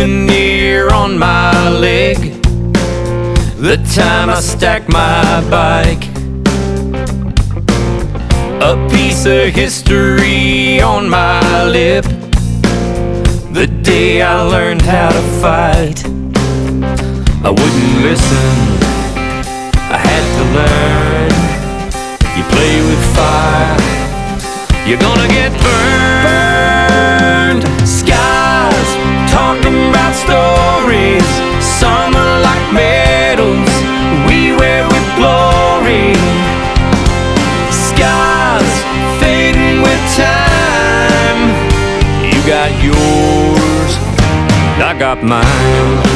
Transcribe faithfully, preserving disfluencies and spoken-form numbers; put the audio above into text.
souvenir on my leg. The time I stacked my bike. A piece of history on my lip. The day I learned how to fight. I wouldn't listen, I had to learn. You play with fire, you're gonna get burned. Skies talking about stories, some are like medals we wear with glory. Skies fading with time. You got yours, I got mine.